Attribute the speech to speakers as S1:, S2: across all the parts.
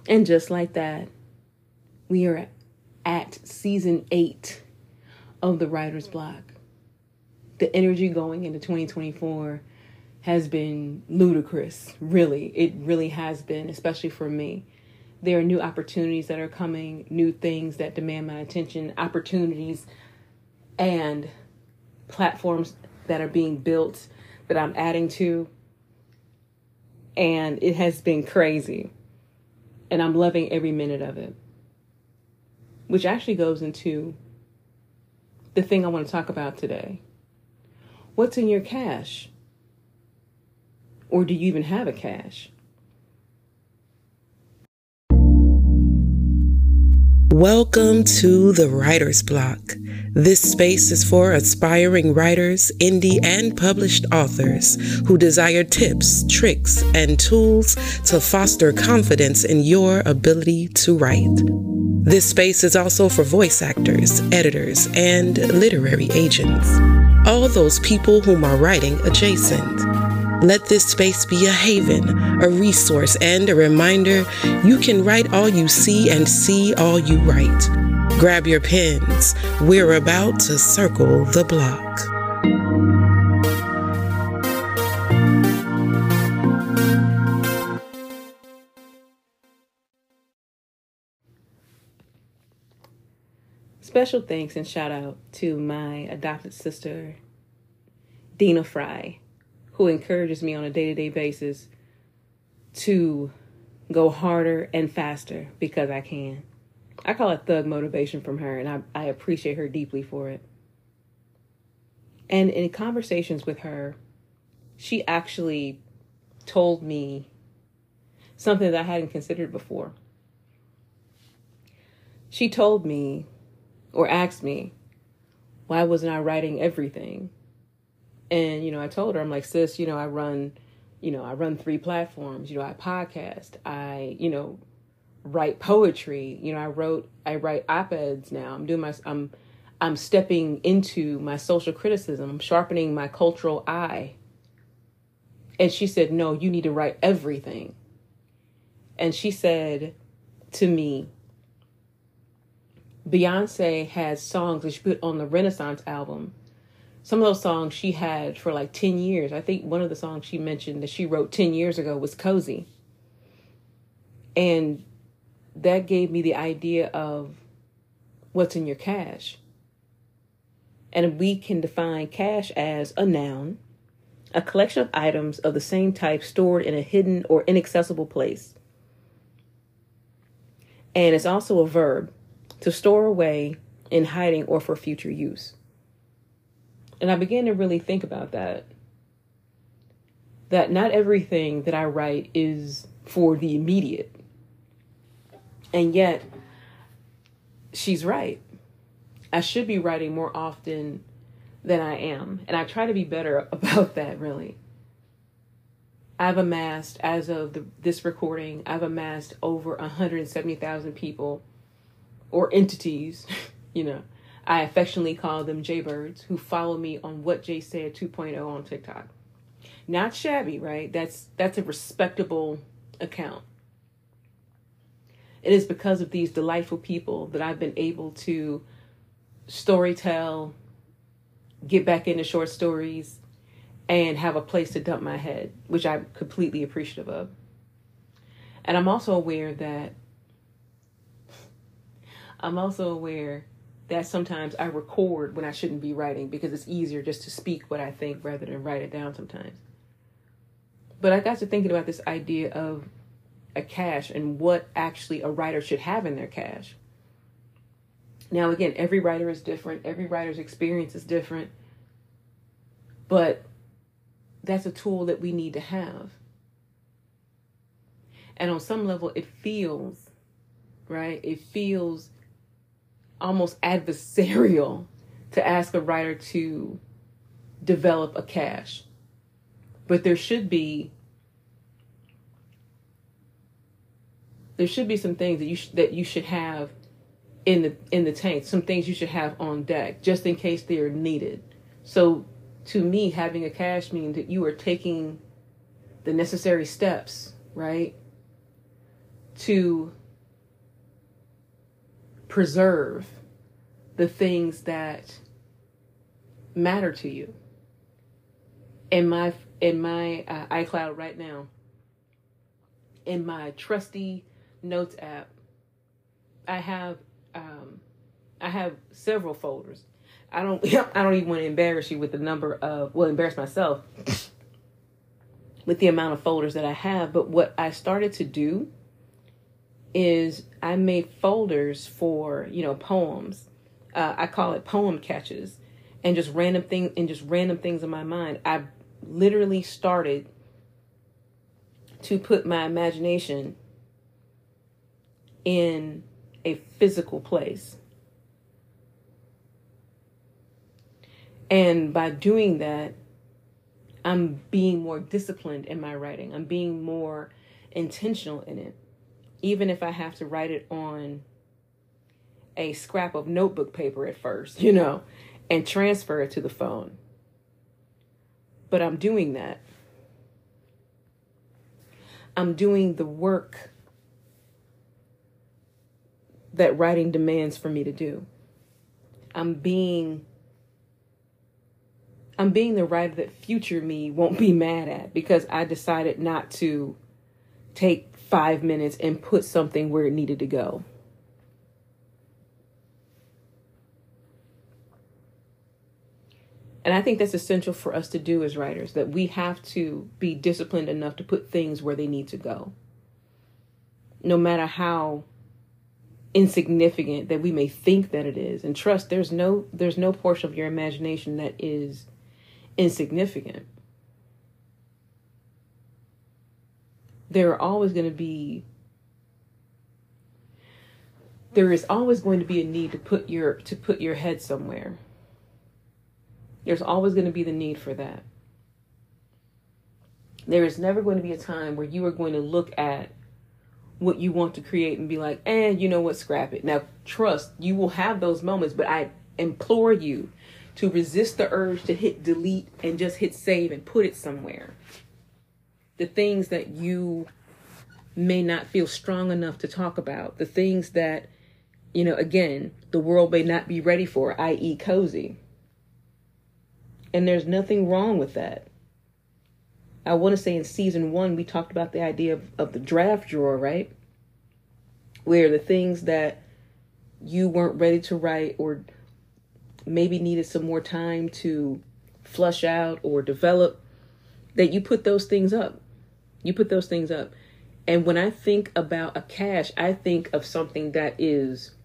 S1: And just like that, we are at season 8 of the Writer's Block. The energy going into 2024 has been ludicrous. Really, it really has been, especially for me. There are new opportunities that are coming, new things that demand my attention, opportunities and platforms that are being built that I'm adding to. And it has been crazy. And I'm loving every minute of it. Which actually goes into the thing I want to talk about today. What's in your cache? Or do you even have a cache?
S2: Welcome to the Writer's Block. This space is for aspiring writers, indie and published authors who desire tips, tricks, and tools to foster confidence in your ability to write. This space is also for voice actors, editors, and literary agents. All those people whom are writing adjacent. Let this space be a haven, a resource, and a reminder you can write all you see and see all you write. Grab your pens. We're about to circle the block.
S1: Special thanks and shout out to my adopted sister, Dina Fry, who encourages me on a day-to-day basis to go harder and faster because I can. I call it thug motivation from her, and I appreciate her deeply for it. And in conversations with her, she actually told me something that I hadn't considered before. She told me, or asked me, why wasn't I writing everything? And, I told her, I'm like, sis, I run 3 platforms. I podcast. I, write poetry. I write op-eds now. I'm stepping into my social criticism. I'm sharpening my cultural eye. And she said, no, you need to write everything. And she said to me, Beyonce has songs that she put on the Renaissance album. Some of those songs she had for like 10 years. I think one of the songs she mentioned that she wrote 10 years ago was Cozy. And that gave me the idea of what's in your cache. And we can define cache as a noun, a collection of items of the same type stored in a hidden or inaccessible place. And it's also a verb, to store away, in hiding, or for future use. And I began to really think about that not everything that I write is for the immediate. And yet, she's right. I should be writing more often than I am. And I try to be better about that, really. I've amassed, as of this recording, I've amassed over 170,000 people or entities, I affectionately call them Jaybirds, who follow me on What Jay Said 2.0 on TikTok. Not shabby, right? That's a respectable account. It is because of these delightful people that I've been able to storytell, get back into short stories, and have a place to dump my head, which I'm completely appreciative of. And I'm also aware that sometimes I record when I shouldn't be writing because it's easier just to speak what I think rather than write it down sometimes. But I got to thinking about this idea of a cache and what actually a writer should have in their cache. Now, again, every writer is different. Every writer's experience is different. But that's a tool that we need to have. And on some level, it feels, right? It feels almost adversarial to ask a writer to develop a cache. But there should be some things that you should have in the tank, some things you should have on deck just in case they are needed. So to me, having a cache means that you are taking the necessary steps, right, to preserve the things that matter to you. In my iCloud right now, in my trusty notes app, I have several folders. I don't even want to embarrass you with the number of, embarrass myself with the amount of folders that I have. But what I started to do is I made folders for, poems. I call it poem catches, and just random things in my mind. I literally started to put my imagination in a physical place. And by doing that, I'm being more disciplined in my writing. I'm being more intentional in it. Even if I have to write it on a scrap of notebook paper at first, and transfer it to the phone. But I'm doing that. I'm doing the work that writing demands for me to do. I'm being the writer that future me won't be mad at, because I decided not to take 5 minutes and put something where it needed to go. And I think that's essential for us to do as writers, that we have to be disciplined enough to put things where they need to go. No matter how insignificant that we may think that it is. And trust, there's no portion of your imagination that is insignificant. There is always going to be a need to put your head somewhere. There's always going to be the need for that. There is never going to be a time where you are going to look at what you want to create and be like, you know what, scrap it. Now, trust, you will have those moments, but I implore you to resist the urge to hit delete and just hit save and put it somewhere. The things that you may not feel strong enough to talk about, the things that, again, the world may not be ready for, i.e. cozy. And there's nothing wrong with that. I want to say in season 1, we talked about the idea of the draft drawer, right? Where the things that you weren't ready to write or maybe needed some more time to flush out or develop, that you put those things up. And when I think about a cache, I think of something that is,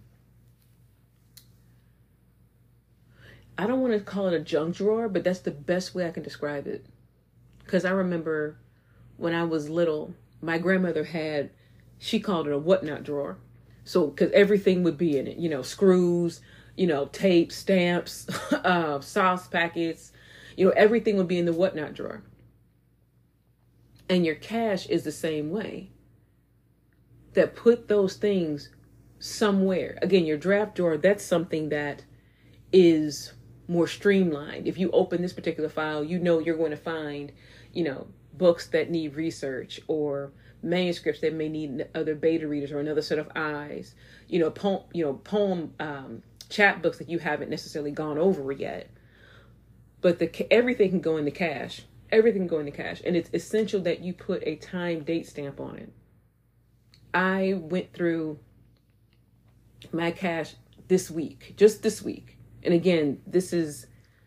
S1: I don't want to call it a junk drawer, but that's the best way I can describe it. Because I remember when I was little, my grandmother she called it a whatnot drawer. So, because everything would be in it, screws, tape, stamps, sauce packets, everything would be in the whatnot drawer. And your cache is the same way. That put those things somewhere. Again, your draft drawer, that's something that is more streamlined. If you open this particular file, you're going to find, books that need research, or manuscripts that may need other beta readers or another set of eyes, poem chapbooks that you haven't necessarily gone over yet. But everything can go in the cache. Everything can go in the cache. And it's essential that you put a time date stamp on it. I went through my cache just this week. And again, this is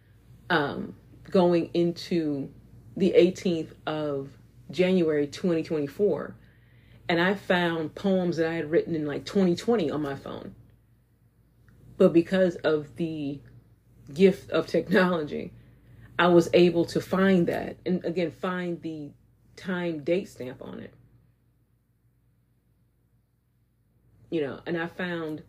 S1: going into the 18th of January 2024. And I found poems that I had written in like 2020 on my phone. But because of the gift of technology, I was able to find that. And again, find the time date stamp on it. And I found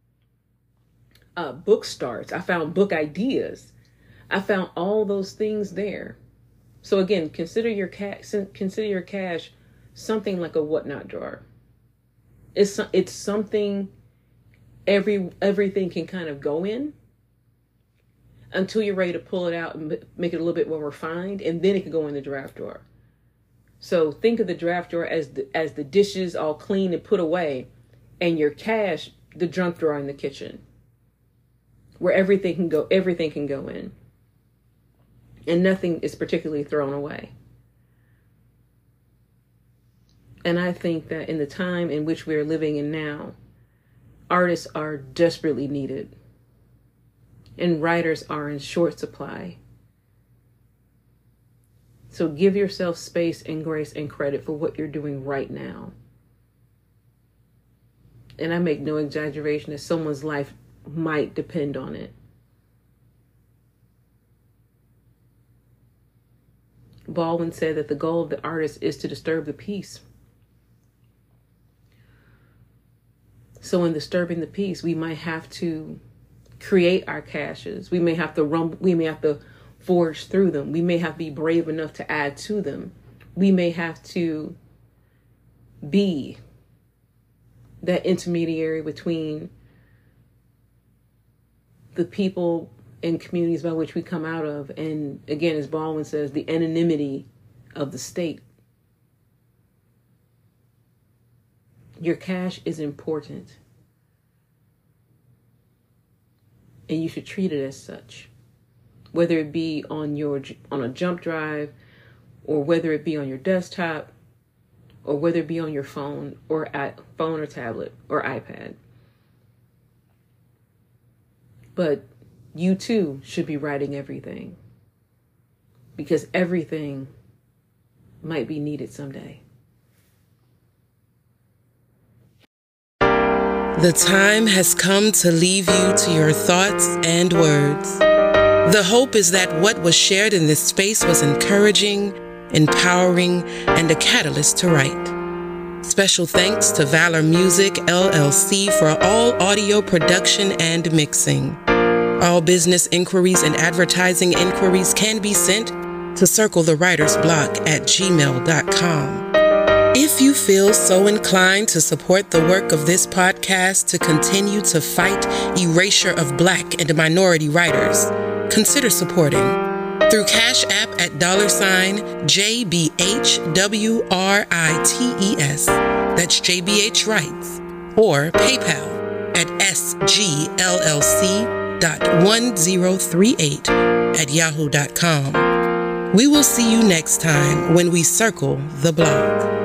S1: book starts. I found book ideas. I found all those things there. So again, consider your cache something like a whatnot drawer. It's something everything can kind of go in until you're ready to pull it out and make it a little bit more refined, and then it can go in the draft drawer. So think of the draft drawer as the dishes all clean and put away, and your cash, the junk drawer in the kitchen, where everything can go in, and nothing is particularly thrown away. And I think that in the time in which we are living in now, artists are desperately needed, and writers are in short supply. So give yourself space and grace and credit for what you're doing right now. And I make no exaggeration that someone's life might depend on it. Baldwin said that the goal of the artist is to disturb the peace. So in disturbing the peace, we might have to create our caches. We may have to forge through them. We may have to be brave enough to add to them. We may have to be that intermediary between the people and communities by which we come out of. And again, as Baldwin says, the anonymity of the state. Your cash is important, and you should treat it as such, whether it be on a jump drive, or whether it be on your desktop, or whether it be on your phone or tablet or iPad. But you too should be writing everything, because everything might be needed someday.
S2: The time has come to leave you to your thoughts and words. The hope is that what was shared in this space was encouraging, empowering, and a catalyst to write. Special thanks to Valor Music, LLC for all audio production and mixing. All business inquiries and advertising inquiries can be sent to circlethewritersblock@gmail.com. If you feel so inclined to support the work of this podcast to continue to fight erasure of Black and minority writers, consider supporting through Cash App at $JBHWRITES, that's JBH Writes, or PayPal at sgllc.1038@yahoo.com. We will see you next time when we circle the block.